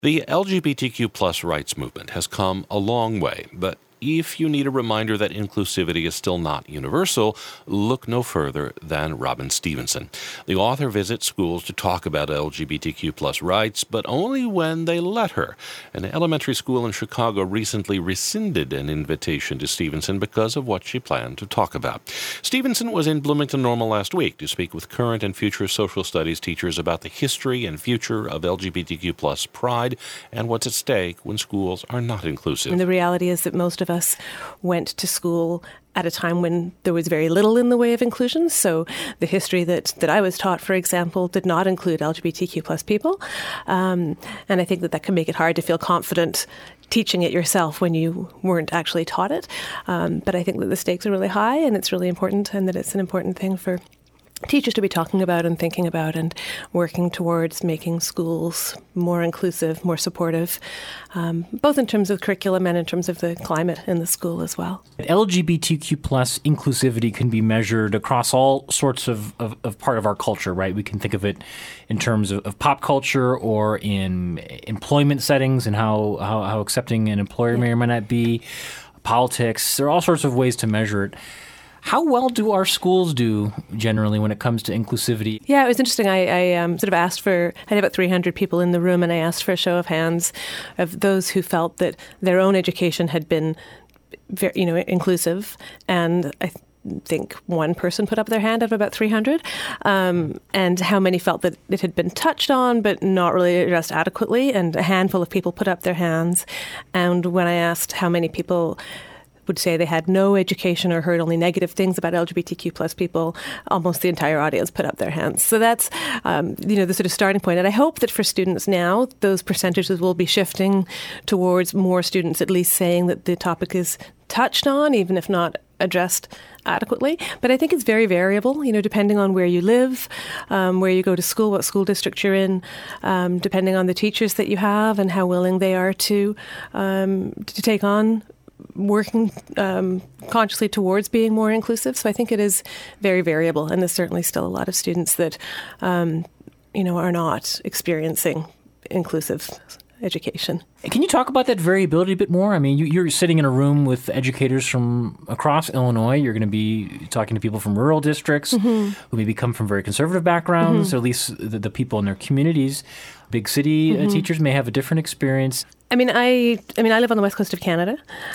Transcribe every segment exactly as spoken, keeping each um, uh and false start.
The L G B T Q plus rights movement has come a long way, but if you need a reminder that inclusivity is still not universal, look no further than Robin Stevenson. The author visits schools to talk about L G B T Q plus rights, but only when they let her. An elementary school in Chicago recently rescinded an invitation to Stevenson because of what she planned to talk about. Stevenson was in Bloomington Normal last week to speak with current and future social studies teachers about the history and future of L G B T Q plus pride and what's at stake when schools are not inclusive. And the reality is that most of us went to school at a time when there was very little in the way of inclusion. So the history that, that I was taught, for example, did not include L G B T Q plus people. Um, and I think that that can make it hard to feel confident teaching it yourself when you weren't actually taught it. Um, but I think that the stakes are really high and it's really important, and that it's an important thing for teachers to be talking about and thinking about and working towards making schools more inclusive, more supportive, um, both in terms of curriculum and in terms of the climate in the school as well. L G B T Q plus inclusivity can be measured across all sorts of, of, of part of our culture, right? We can think of it in terms of, of pop culture or in employment settings and how, how, how accepting an employer may or may not be, politics. There are all sorts of ways to measure it. How well do our schools do generally when it comes to inclusivity? Yeah, it was interesting. I, I um, sort of asked for, I had about three hundred people in the room, and I asked for a show of hands of those who felt that their own education had been, very, you know, inclusive. And I th- think one person put up their hand out of about three hundred, um, and how many felt that it had been touched on but not really addressed adequately. And a handful of people put up their hands. And when I asked how many people would say they had no education or heard only negative things about L G B T Q plus people, almost the entire audience put up their hands. So that's, um, you know, the sort of starting point. And I hope that for students now, those percentages will be shifting towards more students at least saying that the topic is touched on, even if not addressed adequately. But I think it's very variable, you know, depending on where you live, um, where you go to school, what school district you're in, um, depending on the teachers that you have and how willing they are to um, to take on working um, consciously towards being more inclusive. So I think it is very variable, and there's certainly still a lot of students that, um, you know, are not experiencing inclusive education. Can you talk about that variability a bit more? I mean, you, you're sitting in a room with educators from across Illinois. You're going to be talking to people from rural districts mm-hmm. who maybe come from very conservative backgrounds, mm-hmm. or at least the, the people in their communities. Big city mm-hmm. uh, teachers may have a different experience. I mean, I I mean, I live on the west coast of Canada,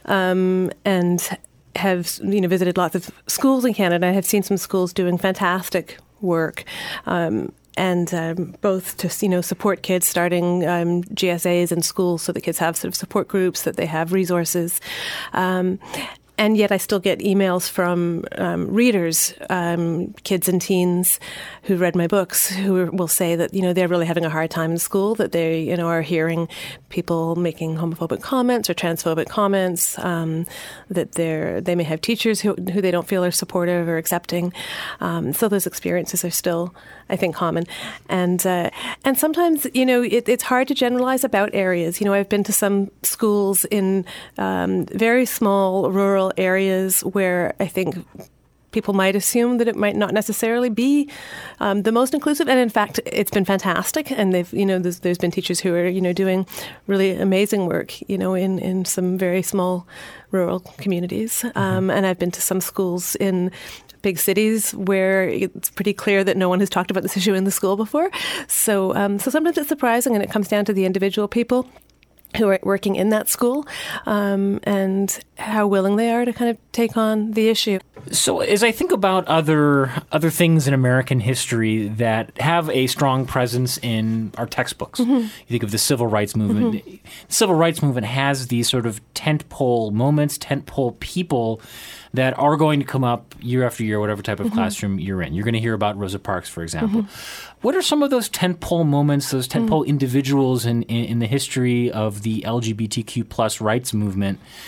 um, and have you know visited lots of schools in Canada. I have seen some schools doing fantastic work. Um, And um, both to you know support kids starting um, G S As in schools, so that kids have sort of support groups, that they have resources. Um, and yet I still get emails from um, readers, um, kids and teens who read my books, who will say that you know they're really having a hard time in school, that they you know are hearing people making homophobic comments or transphobic comments, um, that they're they may have teachers who who they don't feel are supportive or accepting. Um, so those experiences are still, I think, common. And uh, and sometimes, you know, it, it's hard to generalize about areas. You know, I've been to some schools in um, very small rural areas where I think people might assume that it might not necessarily be um, the most inclusive. And in fact, it's been fantastic. And they've, you know, there's, there's been teachers who are, you know, doing really amazing work, you know, in, in some very small rural communities. Mm-hmm. Um, and I've been to some schools in big cities where it's pretty clear that no one has talked about this issue in the school before. So, um, so sometimes it's surprising, and it comes down to the individual people who are working in that school, um, and how willing they are to kind of take on the issue. So as I think about other other things in American history that have a strong presence in our textbooks, mm-hmm. you think of the Civil Rights Movement. Mm-hmm. The Civil Rights Movement has these sort of tentpole moments, tentpole people that are going to come up year after year, whatever type of mm-hmm. classroom you're in. You're going to hear about Rosa Parks, for example. Mm-hmm. What are some of those tentpole moments, those tentpole mm-hmm. individuals in, in, in the history of the L G B T Q plus rights movement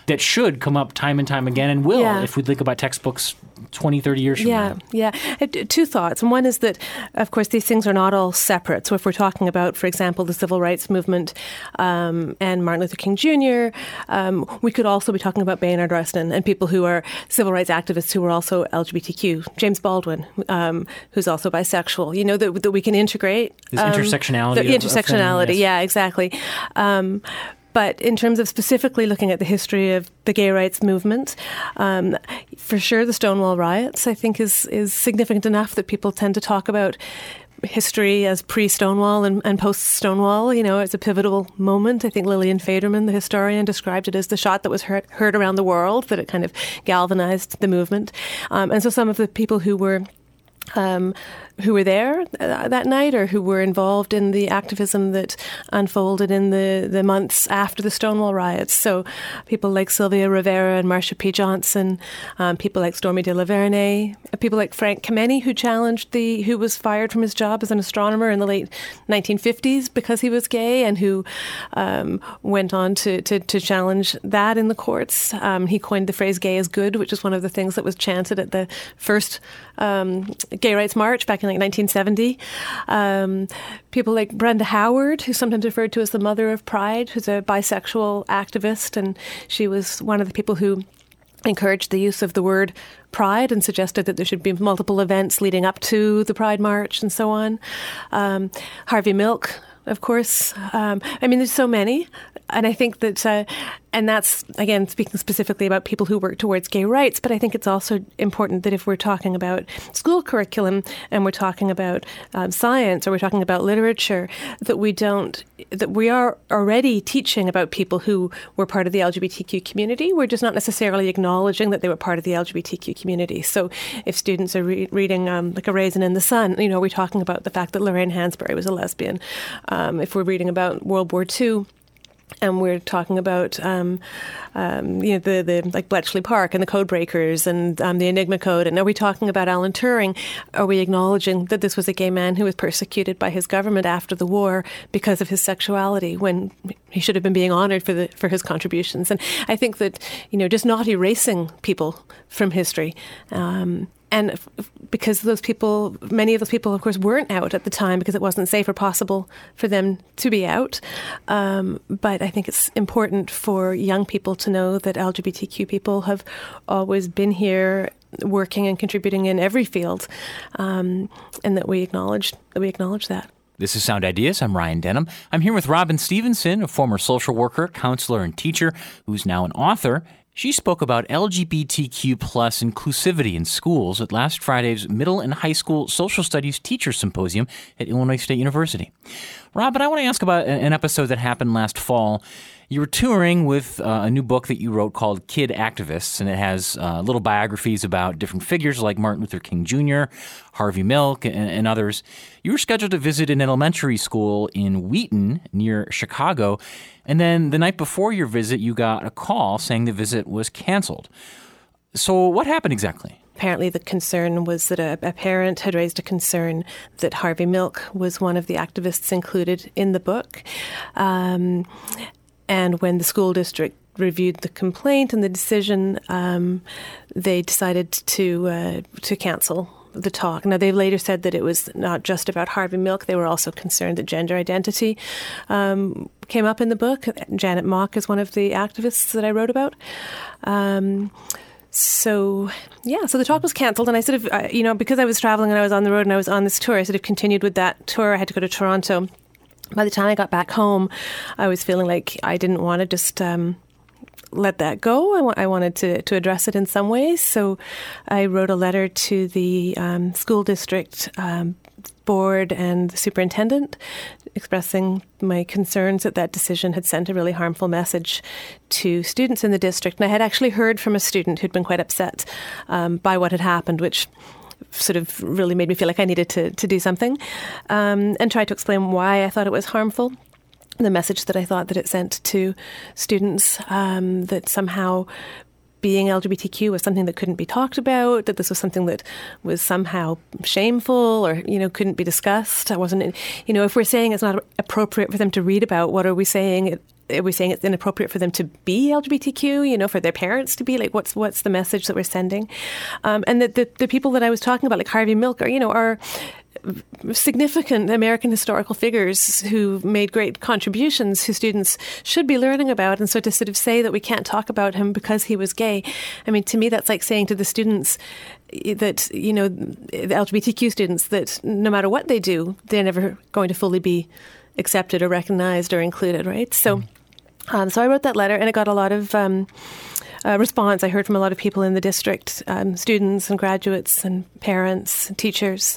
that should come up time and time again and will Yeah. if we think about textbooks twenty, thirty years from Yeah, now. yeah. Uh, t- Two thoughts. And one is that, of course, these things are not all separate. So if we're talking about, for example, the civil rights movement um, and Martin Luther King Junior, um, we could also be talking about Bayard Rustin and people who are civil rights activists who are also L G B T Q. James Baldwin, um, who's also bisexual. You know, that, that we can integrate. This um, intersectionality. The of- of intersectionality, things, yes. yeah, exactly. Um, But in terms of specifically looking at the history of the gay rights movement, um, for sure the Stonewall riots, I think, is is significant enough that people tend to talk about history as pre-Stonewall and, and post-Stonewall. You know, it's a pivotal moment. I think Lillian Faderman, the historian, described it as the shot that was heard, heard around the world, that it kind of galvanized the movement. Um, and so some of the people who were Um, who were there uh, that night or who were involved in the activism that unfolded in the, the months after the Stonewall riots. So people like Sylvia Rivera and Marsha P. Johnson, um, people like Stormy de la Vernay, people like Frank Kameny, who challenged the, who was fired from his job as an astronomer in the late nineteen fifties because he was gay, and who um, went on to, to, to challenge that in the courts. Um, he coined the phrase gay is good, which is one of the things that was chanted at the first um, Gay Rights March back in like nineteen seventy. Um, people like Brenda Howard, who's sometimes referred to as the mother of Pride, who's a bisexual activist, and she was one of the people who encouraged the use of the word pride and suggested that there should be multiple events leading up to the Pride March and so on. Um, Harvey Milk, of course. Um, I mean, there's so many. And I think that, uh, and that's, again, speaking specifically about people who work towards gay rights, but I think it's also important that if we're talking about school curriculum and we're talking about um, science or we're talking about literature, that we don't, that we are already teaching about people who were part of the L G B T Q community. We're just not necessarily acknowledging that they were part of the L G B T Q community. So if students are re- reading um, like A Raisin in the Sun, you know, we're talking about the fact that Lorraine Hansberry was a lesbian. Um, if we're reading about World War Two, and we're talking about, um, um, you know, the, the like Bletchley Park and the Code Breakers and um, the Enigma Code. And are we talking about Alan Turing? Are we acknowledging that this was a gay man who was persecuted by his government after the war because of his sexuality, when he should have been being honored for the for his contributions? And I think that, you know, just not erasing people from history. Um, And because those people, many of those people, of course, weren't out at the time because it wasn't safe or possible for them to be out. Um, but I think it's important for young people to know that L G B T Q people have always been here working and contributing in every field, um, and that we acknowledge that we acknowledge that. This is Sound Ideas. I'm Ryan Denham. I'm here with Robin Stevenson, a former social worker, counselor, and teacher who's now an author. She spoke about L G B T Q plus inclusivity in schools at last Friday's Middle and High School Social Studies Teacher Symposium at Illinois State University. Robin, I want to ask about an episode that happened last fall. You were touring with uh, a new book that you wrote called Kid Activists, and it has uh, little biographies about different figures like Martin Luther King Junior, Harvey Milk, and, and others. You were scheduled to visit an elementary school in Wheaton near Chicago, and then the night before your visit, you got a call saying the visit was canceled. So what happened exactly? Apparently the concern was that a, a parent had raised a concern that Harvey Milk was one of the activists included in the book. Um, and when the school district reviewed the complaint and the decision, um, they decided to uh, to cancel the talk. Now, they've later said that it was not just about Harvey Milk. They were also concerned that gender identity um, came up in the book. Janet Mock is one of the activists that I wrote about. Um, so, yeah, so the talk was cancelled. And I sort of, uh, you know, because I was traveling and I was on the road and I was on this tour, I sort of continued with that tour. I had to go to Toronto. By the time I got back home, I was feeling like I didn't want to just um, let that go. I, wa- I wanted to, to address it in some ways. So I wrote a letter to the um, school district um, board and the superintendent expressing my concerns that that decision had sent a really harmful message to students in the district. And I had actually heard from a student who'd been quite upset um, by what had happened, which sort of really made me feel like I needed to, to do something, um, and try to explain why I thought it was harmful. The message that I thought that it sent to students, um, that somehow being L G B T Q was something that couldn't be talked about, that this was something that was somehow shameful or, you know, couldn't be discussed. I wasn't, you know, if we're saying it's not appropriate for them to read about, what are we saying it are we saying it's inappropriate for them to be L G B T Q, you know, for their parents to be? Like, what's what's the message that we're sending? Um, and the, the, the people that I was talking about, like Harvey Milk, are, you know, are significant American historical figures who made great contributions, who students should be learning about. And so to sort of say that we can't talk about him because he was gay, I mean, to me, that's like saying to the students that, you know, the L G B T Q students, that no matter what they do, they're never going to fully be accepted or recognized or included, right? So, um, so I wrote that letter, and it got a lot of um, uh, response. I heard from a lot of people in the district, um, students and graduates and parents and teachers.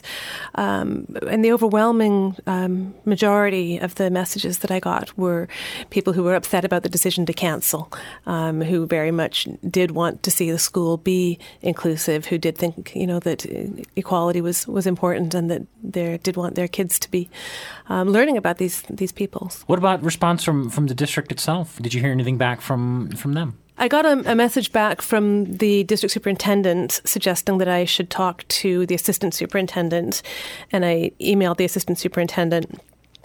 Um, and the overwhelming um, majority of the messages that I got were people who were upset about the decision to cancel, um, who very much did want to see the school be inclusive, who did think, you know, that equality was, was important, and that they did want their kids to be um, learning about these these peoples. What about response from, from the district itself? Did you hear anything back from, from them? I got a, a message back from the district superintendent suggesting that I should talk to the assistant superintendent, and I emailed the assistant superintendent.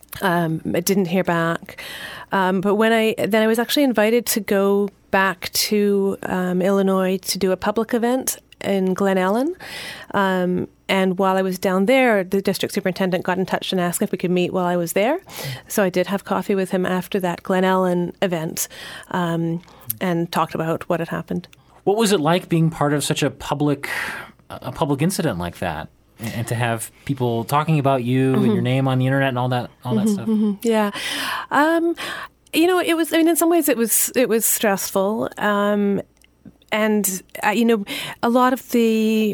Um, I didn't hear back, um, but when I then I was actually invited to go back to um, Illinois to do a public event in Glen Ellen. Um, and while I was down there, the district superintendent got in touch and asked if we could meet while I was there. So I did have coffee with him after that Glen Ellen event, um, and talked about what had happened. What was it like being part of such a public, a public incident like that, and to have people talking about you mm-hmm. and your name on the internet and all that, all that mm-hmm, stuff? Mm-hmm. Yeah. Um, you know, it was, I mean, in some ways it was, it was stressful. Um, and, uh, you know, a lot of the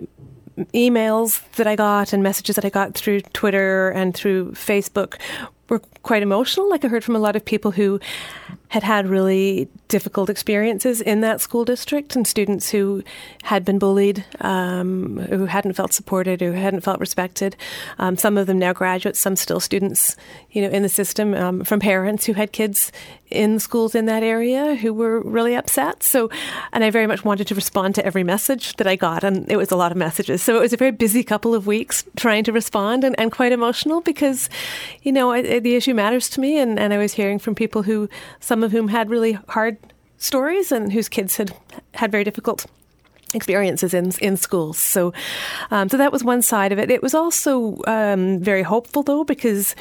emails that I got and messages that I got through Twitter and through Facebook were quite emotional. Like, I heard from a lot of people who had had really difficult experiences in that school district, and students who had been bullied, um, who hadn't felt supported, who hadn't felt respected. Um, some of them now graduates, some still students, you know, in the system, um, from parents who had kids in schools in that area who were really upset. So, and I very much wanted to respond to every message that I got, and it was a lot of messages. So it was a very busy couple of weeks trying to respond, and, and quite emotional because, you know, it, the issue matters to me, and, and I was hearing from people who, some of whom had really hard stories and whose kids had had very difficult experiences in in schools. So, um, so that was one side of it. It was also um, very hopeful, though, because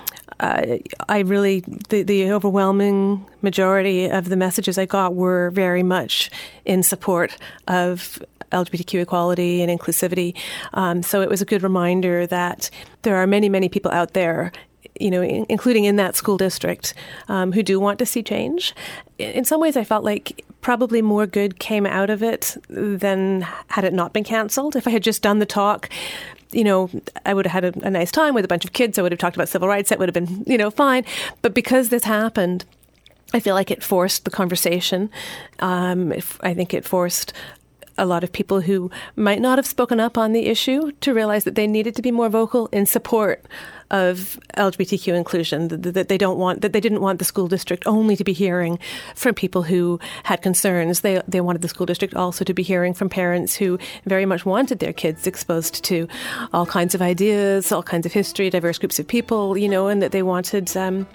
uh, I really the, the overwhelming majority of the messages I got were very much in support of L G B T Q equality and inclusivity. Um, so it was a good reminder that there are many, many people out there, you know, in, including in that school district, um, who do want to see change. In some ways, I felt like probably more good came out of it than had it not been cancelled. If I had just done the talk, you know, I would have had a, a nice time with a bunch of kids. I would have talked about civil rights. That would have been, you know, fine. But because this happened, I feel like it forced the conversation. Um, if, I think it forced a lot of people who might not have spoken up on the issue to realize that they needed to be more vocal in support of L G B T Q inclusion, that, that they don't want, that they didn't want the school district only to be hearing from people who had concerns. They they wanted the school district also to be hearing from parents who very much wanted their kids exposed to all kinds of ideas, all kinds of history, diverse groups of people, you know, and that they wanted um,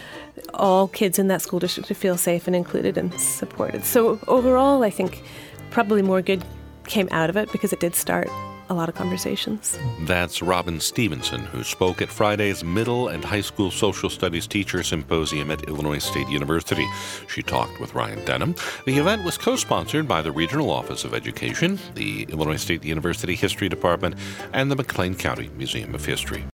all kids in that school district to feel safe and included and supported. So overall, I think probably more good came out of it because it did start a lot of conversations. That's Robin Stevenson, who spoke at Friday's Middle and High School Social Studies Teacher Symposium at Illinois State University. She talked with Ryan Denham. The event was co-sponsored by the Regional Office of Education, the Illinois State University History Department, and the McLean County Museum of History.